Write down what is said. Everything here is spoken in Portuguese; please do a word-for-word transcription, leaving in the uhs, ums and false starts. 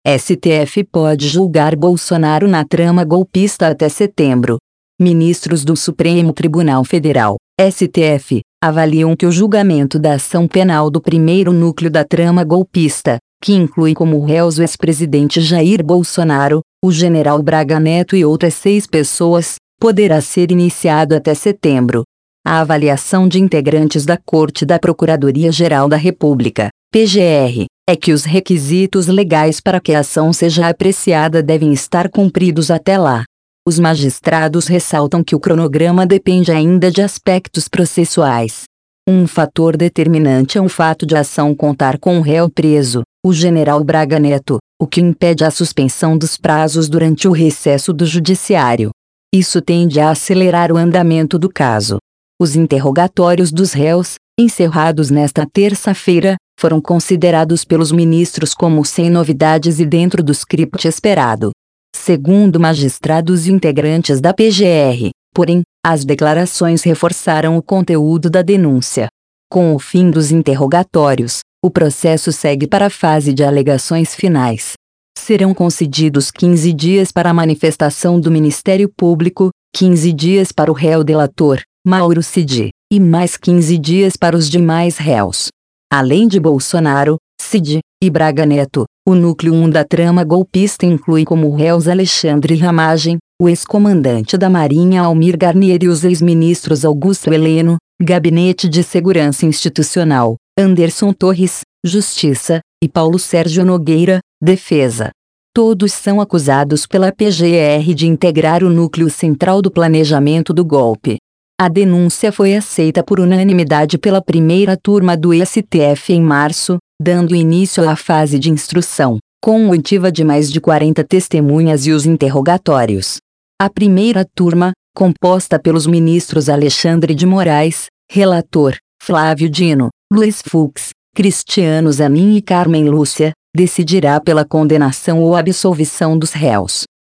S T F pode julgar Bolsonaro na trama golpista até setembro. Ministros do Supremo Tribunal Federal, S T F, avaliam que o julgamento da ação penal do primeiro núcleo da trama golpista, que inclui como réus o ex-presidente Jair Bolsonaro, o general Braga Neto e outras seis pessoas, poderá ser iniciado até setembro. A avaliação de integrantes da Corte da Procuradoria-Geral da República, P G R, é que os requisitos legais para que a ação seja apreciada devem estar cumpridos até lá. Os magistrados ressaltam que o cronograma depende ainda de aspectos processuais. Um fator determinante é o fato de a ação contar com o réu preso, o general Braga Neto, o que impede a suspensão dos prazos durante o recesso do Judiciário. Isso tende a acelerar o andamento do caso. Os interrogatórios dos réus, encerrados nesta terça-feira, foram considerados pelos ministros como sem novidades e dentro do script esperado. Segundo magistrados e integrantes da P G R, porém, as declarações reforçaram o conteúdo da denúncia. Com o fim dos interrogatórios, o processo segue para a fase de alegações finais. Serão concedidos quinze dias para a manifestação do Ministério Público, quinze dias para o réu delator, Mauro Cid, e mais quinze dias para os demais réus. Além de Bolsonaro, Cid e Braga Neto, o núcleo um da trama golpista inclui como réus Alexandre Ramagem, o ex-comandante da Marinha Almir Garnier e os ex-ministros Augusto Heleno, Gabinete de Segurança Institucional, Anderson Torres, Justiça, e Paulo Sérgio Nogueira, Defesa. Todos são acusados pela P G R de integrar o núcleo central do planejamento do golpe. A denúncia foi aceita por unanimidade pela primeira turma do S T F em março, dando início à fase de instrução, com oitiva de mais de quarenta testemunhas e os interrogatórios. A primeira turma, composta pelos ministros Alexandre de Moraes, relator, Flávio Dino, Luiz Fux, Cristiano Zanin e Carmen Lúcia, decidirá pela condenação ou absolvição dos réus.